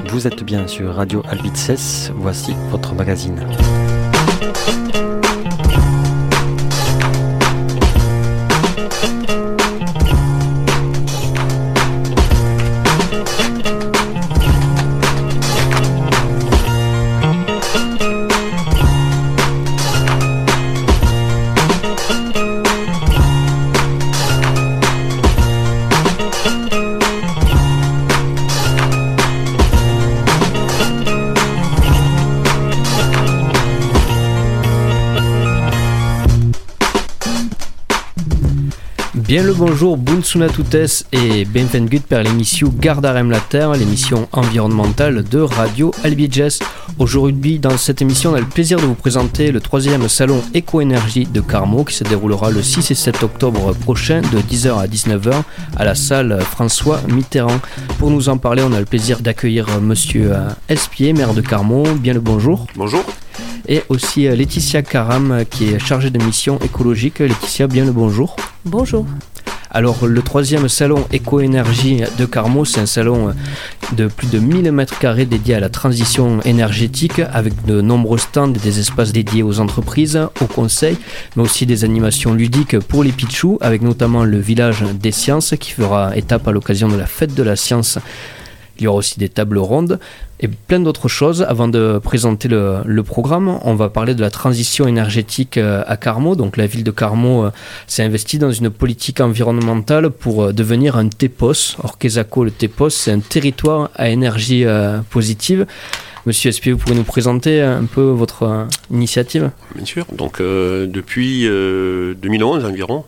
Vous êtes bien sur Radio Albitzès, voici votre magazine. Bien le bonjour, buonasera tuttes et benvenut per l'émission Gardarem la Terre, l'émission environnementale de Radio Albitzès. Aujourd'hui, dans cette émission, on a le plaisir de vous présenter le 3e salon Éco-Énergie de Carmaux qui se déroulera le 6 et 7 octobre prochain de 10h à 19h à la salle François Mitterrand. Pour nous en parler, on a le plaisir d'accueillir monsieur Espier, maire de Carmaux. Bien le bonjour. Bonjour. Et aussi Laetitia Caram qui est chargée de mission écologique. Laetitia, bien le bonjour. Bonjour. Alors le 3e salon Éco-Énergie de Carmaux, c'est un salon de plus de 1000 m² dédié à la transition énergétique avec de nombreux stands et des espaces dédiés aux entreprises, aux conseils, mais aussi des animations ludiques pour les pitchous avec notamment le village des sciences qui fera étape à l'occasion de la fête de la science. Il y aura aussi des tables rondes et plein d'autres choses. Avant de présenter le programme, on va parler de la transition énergétique à Carmaux. Donc la ville de Carmaux s'est investie dans une politique environnementale pour devenir un TEPOS. Orquezaco, le TEPOS, c'est un territoire à énergie positive. Monsieur Espier, vous pourrez nous présenter un peu votre initiative ? Bien sûr. Donc depuis 2011 environ,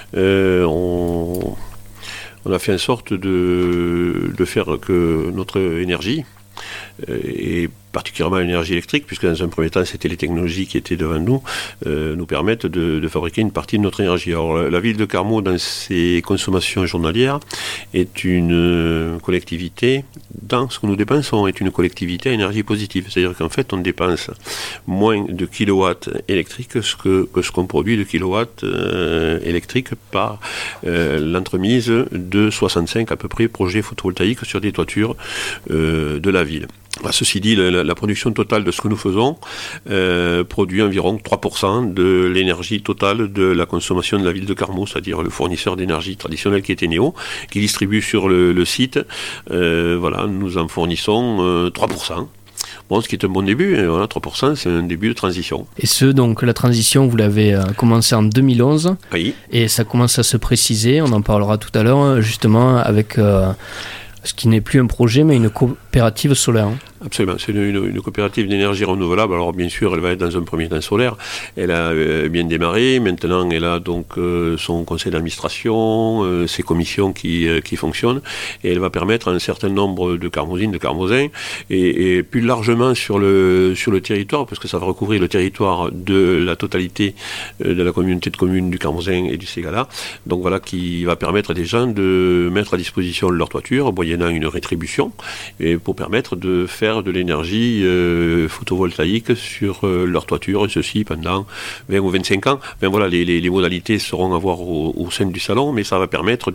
on a fait en sorte de faire que notre énergie, et particulièrement l'énergie électrique, puisque dans un premier temps c'était les technologies qui étaient devant nous, nous permettent de fabriquer une partie de notre énergie. Alors la ville de Carmaux, dans ses consommations journalières, est une collectivité, dans ce que nous dépensons, est une collectivité à énergie positive. C'est-à-dire qu'en fait on dépense moins de kilowatts électriques que ce qu'on produit de kilowatts électriques par l'entremise de 65 à peu près projets photovoltaïques sur des toitures de la ville. Ceci dit, la production totale de ce que nous faisons produit environ 3% de l'énergie totale de la consommation de la ville de Carmaux, c'est-à-dire le fournisseur d'énergie traditionnel qui est Eneo, qui distribue sur le site. Nous en fournissons 3%. Bon, ce qui est un bon début, et voilà, 3%, c'est un début de transition. Et donc la transition, vous l'avez commencé en 2011, oui. Et ça commence à se préciser, on en parlera tout à l'heure, justement, avec ce qui n'est plus un projet, mais une coopérative solaire. Absolument, c'est une coopérative d'énergie renouvelable. Alors bien sûr, elle va être dans un premier temps solaire. Elle a bien démarré. Maintenant, elle a donc son conseil d'administration, ses commissions qui fonctionnent, et elle va permettre à un certain nombre de carmosines, de carmosins, et plus largement sur le territoire, parce que ça va recouvrir le territoire de la totalité de la communauté de communes du Carmosin et du Ségala. Donc voilà, qui va permettre à des gens de mettre à disposition leur toiture, moyennant une rétribution, et pour permettre de faire de l'énergie photovoltaïque sur leur toiture, et ceci pendant 20 ou 25 ans. Ben voilà, les modalités seront à voir au sein du salon, mais ça va permettre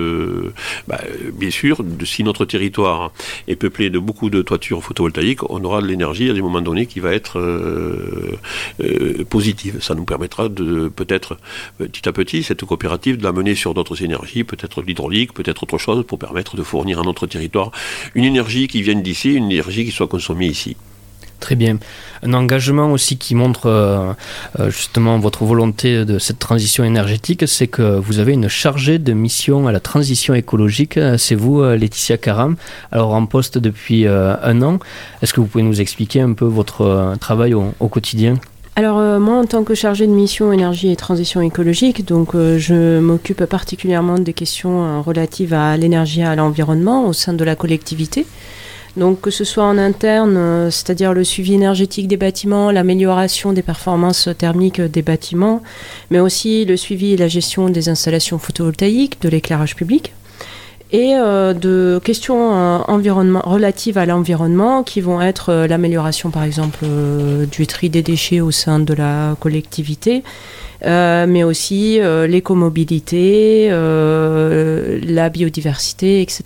bien sûr, si notre territoire est peuplé de beaucoup de toitures photovoltaïques, on aura de l'énergie à des moments donnés qui va être positive. Ça nous permettra de peut-être, petit à petit, cette coopérative de la mener sur d'autres énergies, peut-être l'hydraulique, peut-être autre chose, pour permettre de fournir à notre territoire une énergie qui vienne d'ici, une énergie qui soit consommée ici. Très bien. Un engagement aussi qui montre justement votre volonté de cette transition énergétique, c'est que vous avez une chargée de mission à la transition écologique. C'est vous, Laetitia Caram, alors en poste depuis 1 an. Est-ce que vous pouvez nous expliquer un peu votre travail au quotidien ? Alors moi, en tant que chargée de mission énergie et transition écologique, donc je m'occupe particulièrement des questions relatives à l'énergie et à l'environnement au sein de la collectivité. Donc que ce soit en interne, c'est-à-dire le suivi énergétique des bâtiments, l'amélioration des performances thermiques des bâtiments, mais aussi le suivi et la gestion des installations photovoltaïques, de l'éclairage public, et de questions relatives à l'environnement qui vont être l'amélioration par exemple du tri des déchets au sein de la collectivité, mais aussi l'écomobilité, la biodiversité, etc.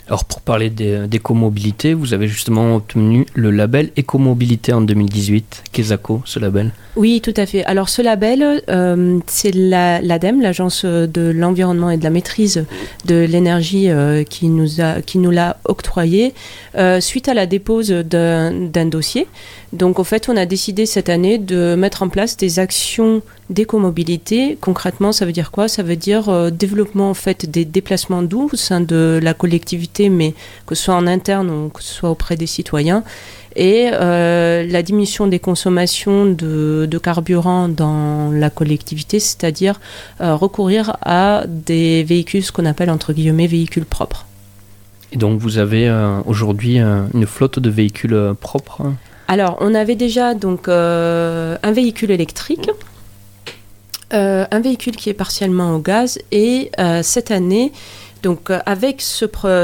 Alors pour parler d'écomobilité, vous avez justement obtenu le label Écomobilité en 2018. Qu'est-ce que ce label ? Oui, tout à fait. Alors ce label, c'est l'ADEME, l'Agence de l'environnement et de la maîtrise de l'énergie, qui nous l'a octroyé suite à la dépose d'un dossier. Donc, au fait, on a décidé cette année de mettre en place des actions d'écomobilité. Concrètement, ça veut dire quoi ? Ça veut dire développement en fait des déplacements doux au sein de la collectivité, mais que ce soit en interne ou que ce soit auprès des citoyens. Et la diminution des consommations de carburant dans la collectivité, c'est-à-dire recourir à des véhicules, ce qu'on appelle entre guillemets véhicules propres. Et donc, vous avez aujourd'hui une flotte de véhicules propres ? Alors, on avait déjà donc un véhicule électrique, un véhicule qui est partiellement au gaz, et cette année, donc avec ce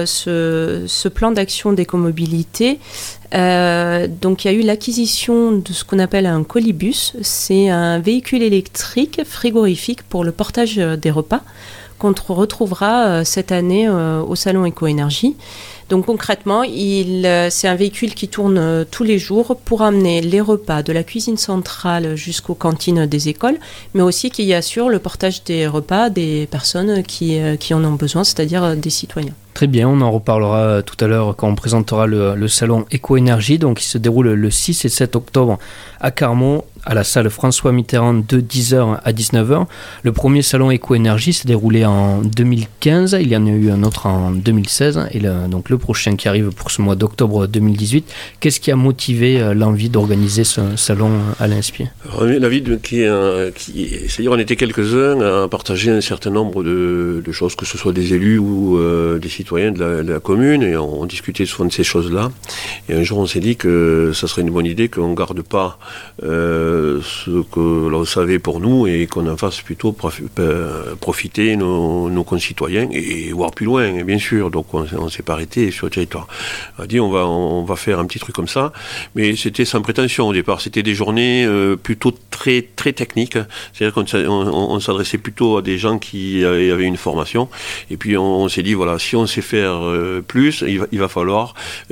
plan d'action d'écomobilité, donc il y a eu l'acquisition de ce qu'on appelle un colibus. C'est un véhicule électrique frigorifique pour le portage des repas qu'on retrouvera cette année au salon Éco-Énergie. Donc concrètement, c'est un véhicule qui tourne tous les jours pour amener les repas de la cuisine centrale jusqu'aux cantines des écoles, mais aussi qui assure le portage des repas des personnes qui en ont besoin, c'est-à-dire des citoyens. Très bien, on en reparlera tout à l'heure quand on présentera le salon Éco-Énergie, donc qui se déroule le 6 et 7 octobre à Carmaux, à la salle François Mitterrand de 10h à 19h. Le premier salon Éco-Énergie s'est déroulé en 2015, il y en a eu un autre en 2016, et donc le prochain qui arrive pour ce mois d'octobre 2018. Qu'est-ce qui a motivé l'envie d'organiser ce salon à l'Inspire ? L'envie c'est-à-dire on était quelques-uns à partager un certain nombre de choses, que ce soit des élus ou des citoyens de la commune, et on discutait souvent de ces choses-là. Et un jour on s'est dit que ça serait une bonne idée qu'on ne garde pas ce que l'on savait pour nous, et qu'on en fasse plutôt profiter nos concitoyens, et voir plus loin, bien sûr. Donc on ne s'est pas arrêté sur le territoire. On a dit on va faire un petit truc comme ça, mais c'était sans prétention au départ. C'était des journées plutôt très, très techniques. C'est-à-dire qu'on s'adressait plutôt à des gens qui avaient une formation, et puis on s'est dit, voilà, si on sait faire plus, il va falloir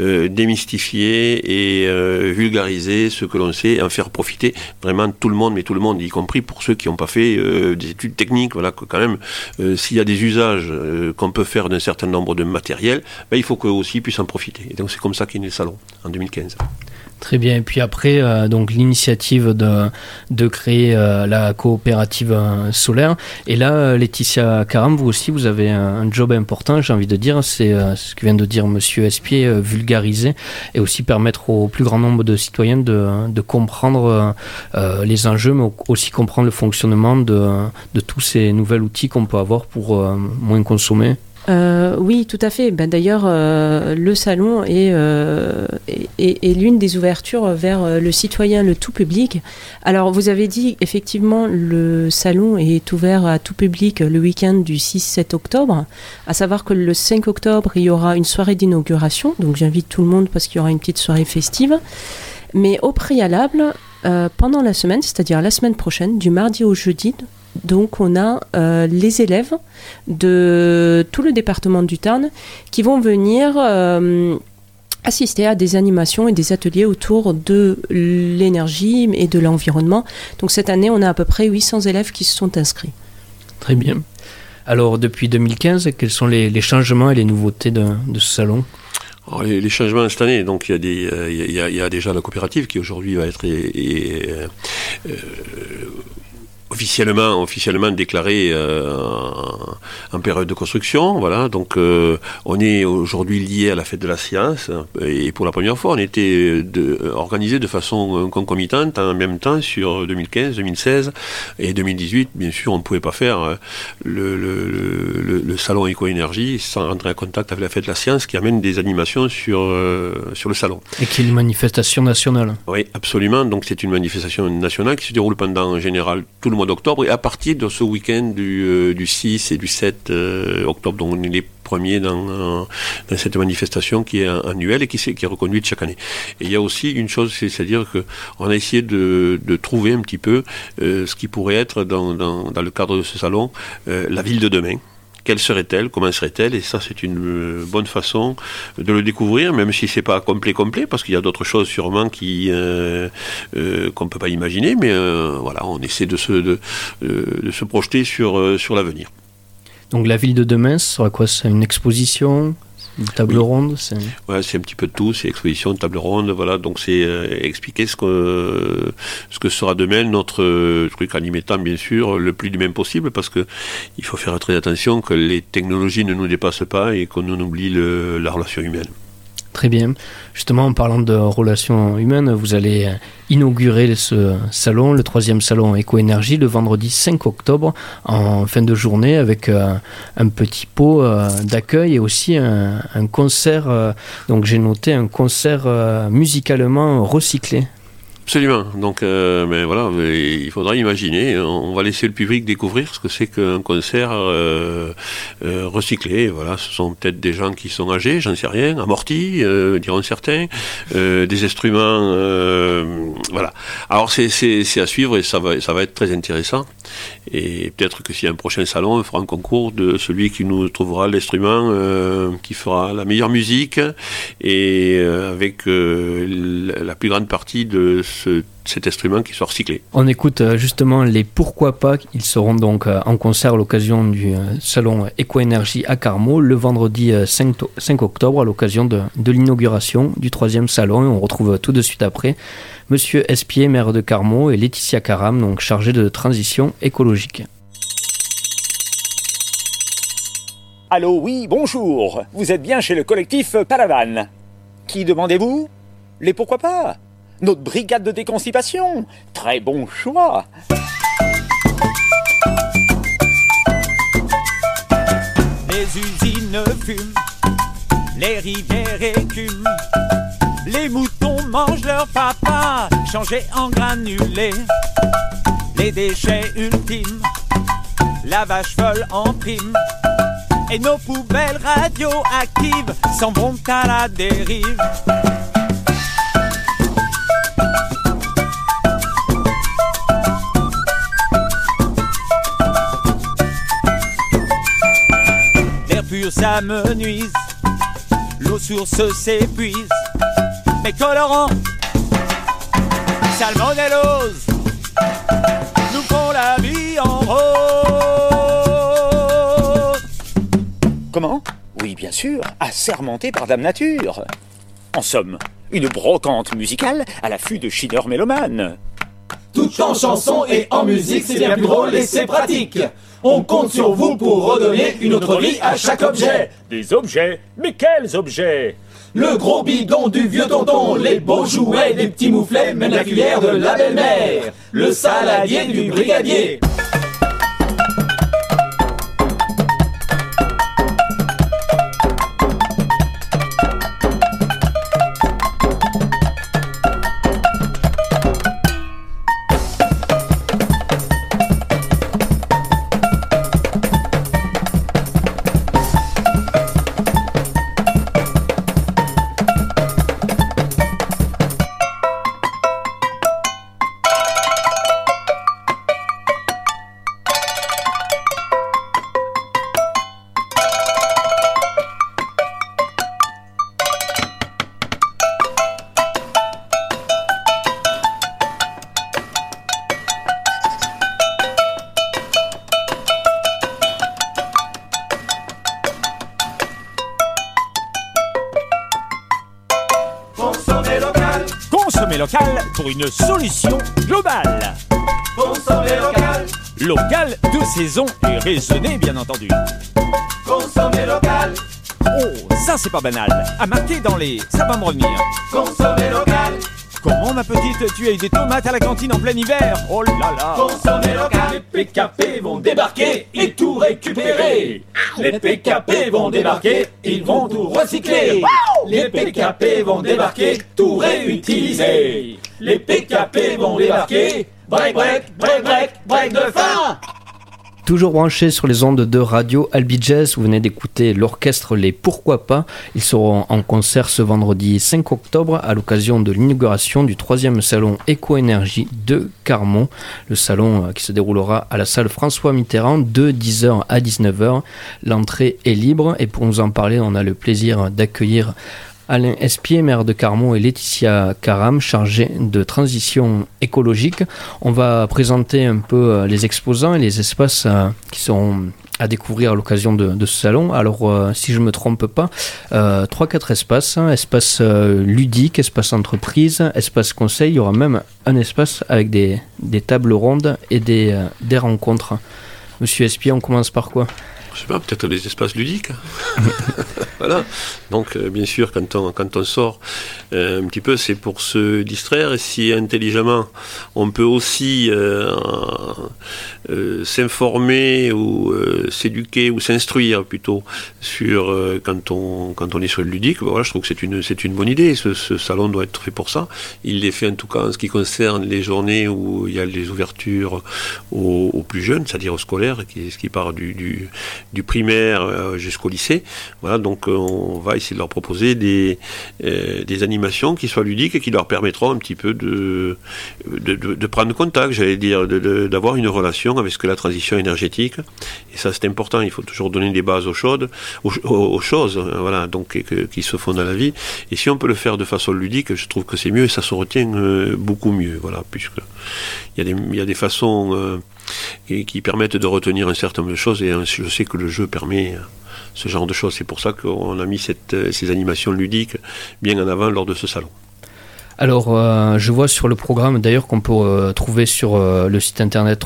démystifier et vulgariser ce que l'on sait, en faire profiter vraiment tout le monde, mais tout le monde, y compris pour ceux qui n'ont pas fait des études techniques. Voilà, que quand même, s'il y a des usages qu'on peut faire d'un certain nombre de matériel, il faut qu'eux aussi puissent en profiter. Et donc c'est comme ça qu'est né le salon, en 2015. Très bien. Et puis après, donc l'initiative de créer la coopérative solaire. Et là, Laetitia Caram, vous aussi, vous avez un job important, j'ai envie de dire. C'est ce que vient de dire Monsieur Espier, vulgariser et aussi permettre au plus grand nombre de citoyens de comprendre les enjeux, mais aussi comprendre le fonctionnement de tous ces nouveaux outils qu'on peut avoir pour moins consommer. Oui, tout à fait. D'ailleurs, le salon est l'une des ouvertures vers le citoyen, le tout public. Alors, vous avez dit, effectivement, le salon est ouvert à tout public le week-end du 6-7 octobre. À savoir que le 5 octobre, il y aura une soirée d'inauguration. Donc, j'invite tout le monde parce qu'il y aura une petite soirée festive. Mais au préalable, pendant la semaine, c'est-à-dire la semaine prochaine, du mardi au jeudi, donc on a les élèves de tout le département du Tarn qui vont venir assister à des animations et des ateliers autour de l'énergie et de l'environnement. Donc cette année, on a à peu près 800 élèves qui se sont inscrits. Très bien. Alors depuis 2015, quels sont les changements et les nouveautés de ce salon ? Alors, les changements cette année, donc il y a déjà la coopérative qui aujourd'hui va être officiellement déclaré en période de construction. Voilà, donc on est aujourd'hui lié à la fête de la science, et pour la première fois on était organisé de façon concomitante en même temps sur 2015, 2016 et 2018. Bien sûr, on ne pouvait pas faire le salon Éco-Énergie sans rentrer en contact avec la fête de la science, qui amène des animations sur le salon. Et qui est une manifestation nationale. Oui, absolument. Donc c'est une manifestation nationale qui se déroule pendant en général tout le mois d'octobre, et à partir de ce week-end du 6 et du 7 octobre, donc on est les premiers dans cette manifestation qui est annuelle et qui est reconduite chaque année. Et il y a aussi une chose, c'est-à-dire qu'on a essayé de trouver un petit peu ce qui pourrait être dans le cadre de ce salon la ville de demain, quelle serait-elle, comment serait-elle, et ça c'est une bonne façon de le découvrir, même si c'est pas complet, parce qu'il y a d'autres choses sûrement qu'on ne peut pas imaginer, mais voilà, on essaie de se projeter sur l'avenir. Donc la ville de demain, ce sera quoi? C'est une exposition, une table ronde? C'est un petit peu de tout, c'est exposition, table ronde, voilà, donc c'est expliquer ce que sera demain notre truc, en y mettant bien sûr le plus d'humain possible, parce que il faut faire très attention que les technologies ne nous dépassent pas et qu'on oublie la relation humaine. Très bien. Justement, en parlant de relations humaines, vous allez inaugurer ce salon, le 3e salon Éco-Énergie, le vendredi 5 octobre, en fin de journée, avec un petit pot d'accueil et aussi un concert. Donc j'ai noté un concert musicalement recyclé. Absolument. Donc, mais voilà, il faudra imaginer. On va laisser le public découvrir ce que c'est qu'un concert recyclé. Voilà, ce sont peut-être des gens qui sont âgés, j'en sais rien, amortis, diront certains, des instruments. Voilà. Alors c'est à suivre et ça va être très intéressant. Et peut-être que s'il y a un prochain salon, on fera un concours de celui qui nous trouvera l'instrument qui fera la meilleure musique et avec la plus grande partie de cet instrument qui soit recyclé. On écoute justement les Pourquoi pas. Ils seront donc en concert à l'occasion du salon Éco-Énergie à Carmaux le vendredi 5 octobre à l'occasion de l'inauguration du 3e salon. Et on retrouve tout de suite après Monsieur Espier, maire de Carmaux, et Laetitia Caram, donc chargée de transition écologique. Allô, oui, bonjour. Vous êtes bien chez le collectif Palavan. Qui demandez-vous? Les Pourquoi pas? Notre brigade de déconstipation. Très bon choix. Les usines fument, les rivières écument, les moutons mangent leur papa, changés en granulés. Les déchets ultimes, la vache folle en prime, et nos poubelles radioactives s'en vont à la dérive. L'air pur s'amenuise, l'eau source s'épuise, mais colorants, salmonellose, nous font la vie en rose. Comment? Oui, bien sûr, assermenté par Dame Nature. En somme, une brocante musicale à l'affût de chineurs mélomanes. Tout en chanson et en musique, c'est bien plus drôle et c'est pratique. On compte sur vous pour redonner une autre vie à chaque objet. Des objets? Mais quels objets? Le gros bidon du vieux tonton, les beaux jouets des petits mouflets, même la cuillère de la belle-mère, le saladier du brigadier. Consommer local pour une solution globale. Consommer local. Local de saison et raisonné, bien entendu. Consommer local. Oh, ça c'est pas banal. À marquer dans les... ça va me revenir. Consommer local. Comment, ma petite, tu as eu des tomates à la cantine en plein hiver? Oh là là. Consommer local. Les PKP vont débarquer et tout récupérer. Les PKP vont débarquer, ils vont tout recycler. Les PKP vont débarquer, tout réutiliser. Les PKP vont débarquer, break, break, break, break, break de faim. Toujours branché sur les ondes de radio Albi Jazz, vous venez d'écouter l'orchestre Les Pourquoi Pas. Ils seront en concert ce vendredi 5 octobre à l'occasion de l'inauguration du 3e salon Éco-Énergie de Carmont. Le salon qui se déroulera à la salle François Mitterrand de 10h à 19h. L'entrée est libre et pour nous en parler, on a le plaisir d'accueillir Alain Espier, maire de Carmont, et Laetitia Caram, chargée de transition écologique. On va présenter un peu les exposants et les espaces qui seront à découvrir à l'occasion de ce salon. Alors, si je ne me trompe pas, 3-4 espaces. Espace ludique, espace entreprise, espace conseil. Il y aura même un espace avec des tables rondes et des rencontres. Monsieur Espier, on commence par quoi ? Je sais pas, peut-être des espaces ludiques. Voilà. Donc, bien sûr, quand on sort un petit peu, c'est pour se distraire. Et si intelligemment, on peut aussi s'informer ou s'éduquer ou s'instruire plutôt sur quand on est sur le ludique, voilà, je trouve que c'est une bonne idée. Ce salon doit être fait pour ça. Il est fait en tout cas en ce qui concerne les journées où il y a les ouvertures aux plus jeunes, c'est-à-dire aux scolaires, ce qui part du primaire jusqu'au lycée. Voilà, donc on va essayer de leur proposer des animations qui soient ludiques et qui leur permettront un petit peu de prendre contact, j'allais dire, d'avoir une relation avec ce que la transition énergétique. Et ça, c'est important. Il faut toujours donner des bases aux choses, voilà, donc qui se font dans la vie. Et si on peut le faire de façon ludique, je trouve que c'est mieux et ça se retient beaucoup mieux, voilà, puisque il y a des façons qui permettent de retenir un certain nombre de choses, et je sais que le jeu permet ce genre de choses. C'est pour ça qu'on a mis ces animations ludiques bien en avant lors de ce salon. Alors, je vois sur le programme d'ailleurs qu'on peut trouver sur le site internet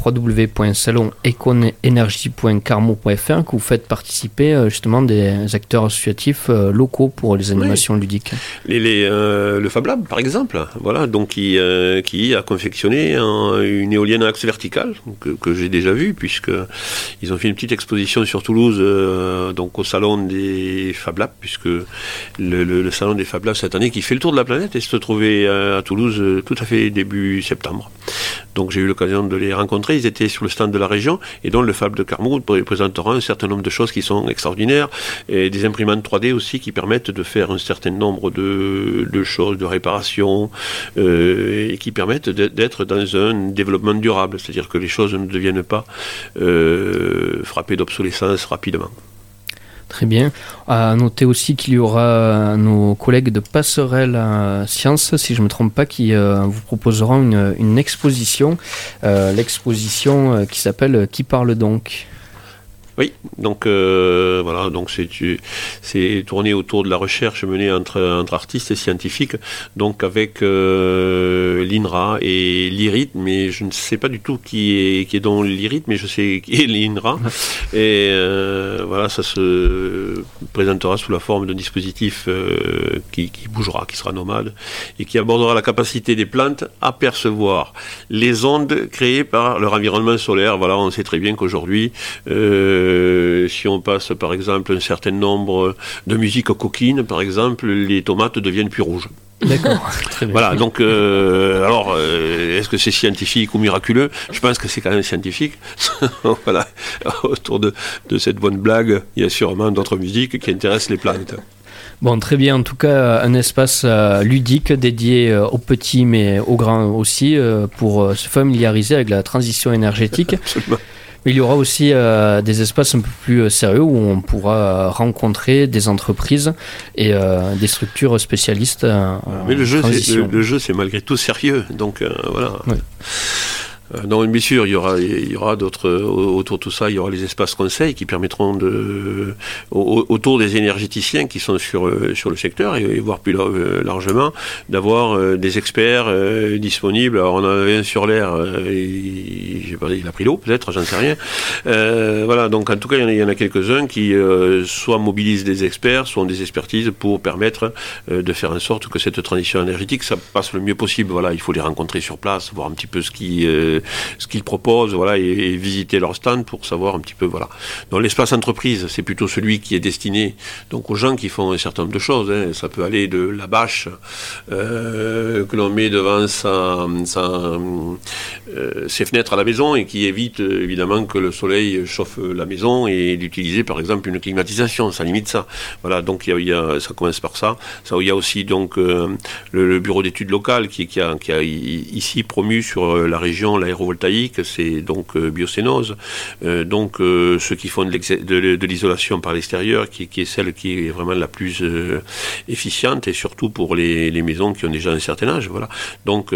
www.salon-ecoenergie.carmont.fr que vous faites participer justement des acteurs associatifs locaux pour les animations ludiques. Le Fab Lab, par exemple, voilà, donc qui a confectionné une éolienne à axe vertical que j'ai déjà vue, puisque ils ont fait une petite exposition sur Toulouse, donc au salon des Fab Labs, puisque le salon des Fab Labs cette année qui fait le tour de la planète et se trouvait à Toulouse tout à fait début septembre. Donc j'ai eu l'occasion de les rencontrer. Ils étaient sur le stand de la région et donc le Fab de Carmont présentera un certain nombre de choses qui sont extraordinaires, et des imprimantes 3D aussi qui permettent de faire un certain nombre de choses, de réparations, et qui permettent d'être dans un développement durable, c'est-à-dire que les choses ne deviennent pas frappées d'obsolescence rapidement. Très bien. À noter aussi qu'il y aura nos collègues de Passerelle Sciences, si je ne me trompe pas, qui vous proposeront une exposition, l'exposition qui s'appelle « Qui parle donc ?» Oui, donc voilà, donc c'est tourné autour de la recherche menée entre artistes et scientifiques, donc avec l'INRA et l'IRIT, mais je ne sais pas du tout qui est dans l'IRIT, mais je sais qui est l'INRA. Et voilà, ça se présentera sous la forme d'un dispositif qui bougera, qui sera nomade, et qui abordera la capacité des plantes à percevoir les ondes créées par leur environnement solaire. Voilà, on sait très bien qu'aujourd'hui, si on passe par exemple un certain nombre de musiques coquines, par exemple, les tomates deviennent plus rouges. D'accord, très bien. Voilà, donc alors est-ce que c'est scientifique ou miraculeux ? Je pense que c'est quand même scientifique. Voilà, autour de cette bonne blague, il y a sûrement d'autres musiques qui intéressent les plantes. Bon, très bien. En tout cas, un espace ludique dédié aux petits mais aux grands aussi pour se familiariser avec la transition énergétique. Absolument. Mais il y aura aussi des espaces un peu plus sérieux où on pourra rencontrer des entreprises et des structures spécialistes. Mais le jeu, c'est malgré tout sérieux. Donc voilà. Ouais. Non, bien sûr, il y aura d'autres autour de tout ça. Il y aura les espaces conseils qui permettront autour des énergéticiens qui sont sur le secteur et voire plus largement, d'avoir des experts disponibles. Alors on en avait un sur l'air, il a pris l'eau peut-être, j'en sais rien. Voilà, donc en tout cas il y en a quelques-uns qui soit mobilisent des experts, soit ont des expertises pour permettre de faire en sorte que cette transition énergétique ça passe le mieux possible. Voilà, il faut les rencontrer sur place, voir un petit peu ce qui ce qu'ils proposent, voilà, et visiter leur stand pour savoir un petit peu, voilà. Donc l'espace entreprise, c'est plutôt celui qui est destiné donc aux gens qui font un certain nombre de choses. Hein. Ça peut aller de la bâche que l'on met devant ses fenêtres à la maison et qui évite évidemment que le soleil chauffe la maison, et d'utiliser par exemple une climatisation, ça limite ça. Voilà, donc ça commence par ça. Il y a aussi donc le bureau d'études locales qui a ici promu sur la région l'aérovoltaïque, c'est donc Biocénose. Donc ceux qui font de l'isolation par l'extérieur, qui est celle qui est vraiment la plus efficiente, et surtout pour les maisons qui ont déjà un certain âge. Voilà. Donc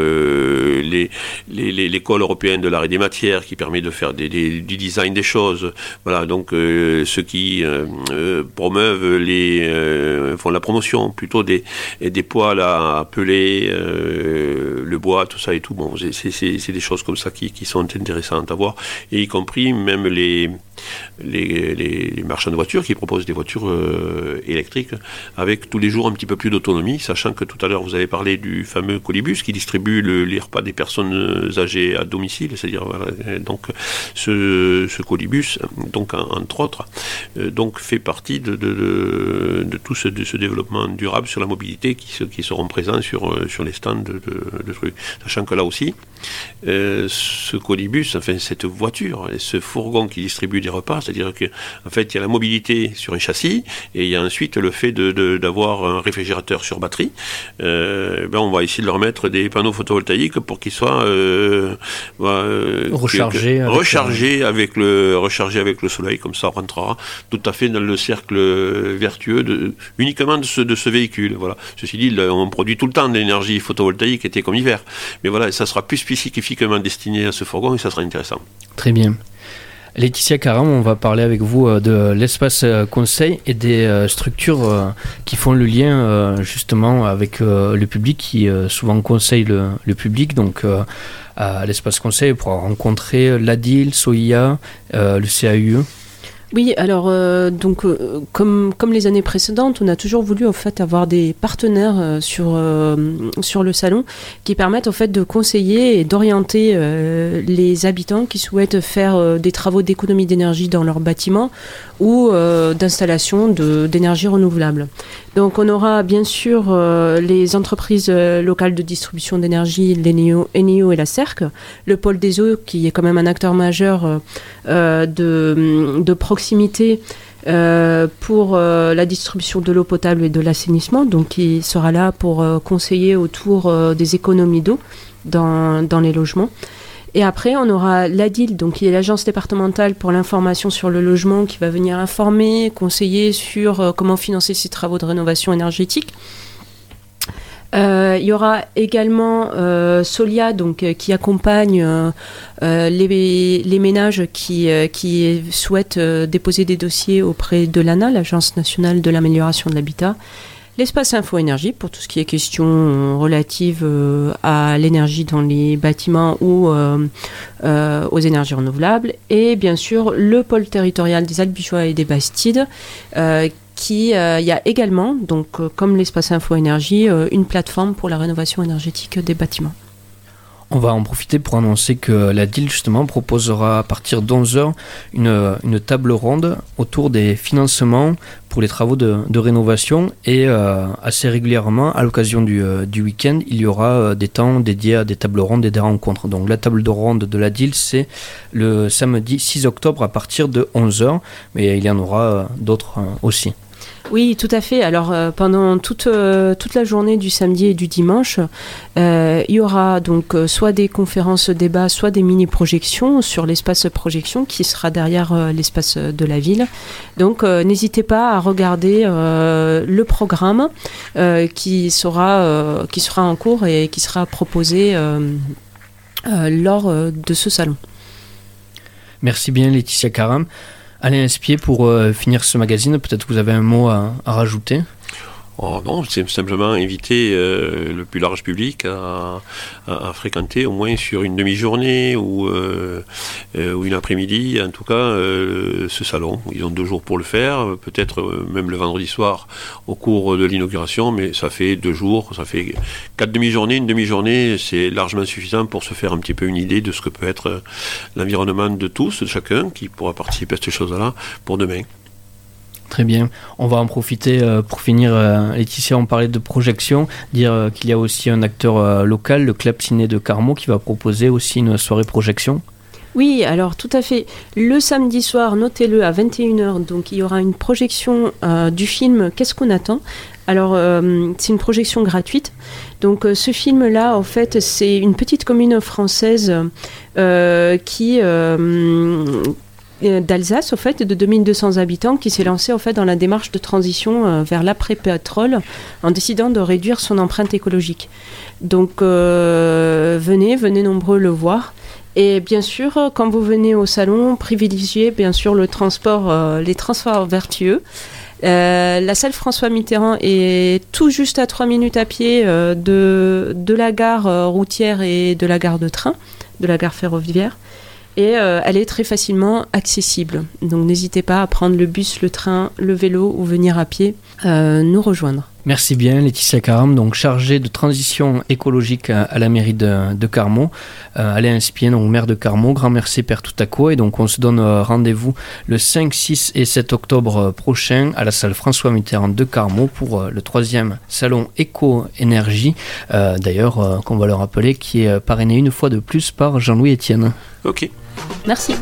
l'école européenne de l'art et des matières qui permet de faire du design des choses. Voilà, donc ceux qui promeuvent font la promotion plutôt des poêles à peler, le bois, tout ça et tout. Bon, c'est des choses comme ça qui sont intéressantes à voir, et y compris même les marchands de voitures qui proposent des voitures électriques avec tous les jours un petit peu plus d'autonomie, sachant que tout à l'heure vous avez parlé du fameux Colibus qui distribue les repas des personnes âgées à domicile, c'est-à-dire voilà, donc ce Colibus, donc entre autres, donc fait partie de tout ce développement durable sur la mobilité qui seront présents sur les stands de trucs, sachant que là aussi ce Colibus, enfin cette voiture, ce fourgon qui distribue des repas, c'est-à-dire que en fait il y a la mobilité sur un châssis, et il y a ensuite le fait d'avoir un réfrigérateur sur batterie. On va essayer de leur mettre des panneaux photovoltaïques pour qu'ils soient rechargés avec le soleil, comme ça on rentrera tout à fait dans le cercle vertueux uniquement de ce véhicule. Voilà. Ceci dit, on produit tout le temps de l'énergie photovoltaïque, été comme hiver, mais voilà, ça sera plus spécifiquement destiné à ce fourgon, et ça sera intéressant. Très bien. Laetitia Caram, on va parler avec vous de l'espace conseil et des structures qui font le lien justement avec le public, qui souvent conseille le public. Donc à l'espace conseil, on pourra rencontrer l'ADIL, SOIA, le CAUE. Oui, alors comme les années précédentes, on a toujours voulu en fait avoir des partenaires sur le salon qui permettent en fait de conseiller et d'orienter les habitants qui souhaitent faire des travaux d'économie d'énergie dans leur bâtiment ou d'installation d'énergie renouvelable. Donc on aura bien sûr les entreprises locales de distribution d'énergie, l'ENEO et la CERC, le pôle des eaux qui est quand même un acteur majeur de proximité pour la distribution de l'eau potable et de l'assainissement, donc qui sera là pour conseiller autour des économies d'eau dans les logements. Et après, on aura l'ADIL, donc qui est l'agence départementale pour l'information sur le logement, qui va venir informer, conseiller sur comment financer ces travaux de rénovation énergétique. Il y aura également Solia, donc qui accompagne les ménages qui souhaitent déposer des dossiers auprès de l'ANA, l'Agence nationale de l'amélioration de l'habitat. L'espace Info Énergie pour tout ce qui est question relative à l'énergie dans les bâtiments ou aux énergies renouvelables, et bien sûr le pôle territorial des Albigeois et des Bastides, il y a également, donc comme l'espace Info Énergie, une plateforme pour la rénovation énergétique des bâtiments. On va en profiter pour annoncer que la DIL justement proposera à partir d'11h une table ronde autour des financements pour les travaux de rénovation, et assez régulièrement à l'occasion du week-end il y aura des temps dédiés à des tables rondes et des rencontres. Donc la table de ronde de la DIL, c'est le samedi 6 octobre à partir de 11h, mais il y en aura d'autres aussi. Oui, tout à fait. Alors, pendant toute la journée du samedi et du dimanche, il y aura donc soit des conférences débats, soit des mini-projections sur l'espace projection qui sera derrière l'espace de la ville. Donc, n'hésitez pas à regarder le programme qui sera en cours et qui sera proposé lors de ce salon. Merci bien, Laetitia Caram. Alain Espier, pour finir ce magazine, peut-être que vous avez un mot à rajouter. Oh non, c'est simplement inviter le plus large public à fréquenter au moins sur une demi-journée ou une après-midi, en tout cas, ce salon. Ils ont 2 jours pour le faire, peut-être même le vendredi soir au cours de l'inauguration, mais ça fait 2 jours, ça fait 4 demi-journées. Une demi-journée, c'est largement suffisant pour se faire un petit peu une idée de ce que peut être l'environnement de tous, de chacun qui pourra participer à ces choses-là pour demain. Très bien. On va en profiter pour finir. Laetitia, on parlait de projection, dire qu'il y a aussi un acteur local, le Club Ciné de Carmaux, qui va proposer aussi une soirée projection. Oui, alors tout à fait. Le samedi soir, notez-le, à 21h, donc il y aura une projection du film « Qu'est-ce qu'on attend ?» Alors, c'est une projection gratuite. Donc, ce film-là, en fait, c'est une petite commune française qui... d'Alsace, en fait, de 2200 habitants, qui s'est lancée en fait dans la démarche de transition vers l'après-pétrole en décidant de réduire son empreinte écologique. Donc venez nombreux le voir. Et bien sûr, quand vous venez au salon, privilégiez bien sûr les transports vertueux. La salle François Mitterrand est tout juste à 3 minutes à pied de la gare routière et de la gare de train, de la gare ferroviaire. Et elle est très facilement accessible. Donc n'hésitez pas à prendre le bus, le train, le vélo ou venir à pied nous rejoindre. Merci bien Laetitia Caram, donc chargée de transition écologique à la mairie de Carmaux. Alain Espien, donc maire de Carmaux, grand merci Père Toutako. Et donc on se donne rendez-vous le 5, 6 et 7 octobre prochain à la salle François Mitterrand de Carmaux pour le 3e salon Éco-Énergie. D'ailleurs, qu'on va le rappeler, qui est parrainé une fois de plus par Jean-Louis Etienne. Ok. Merci.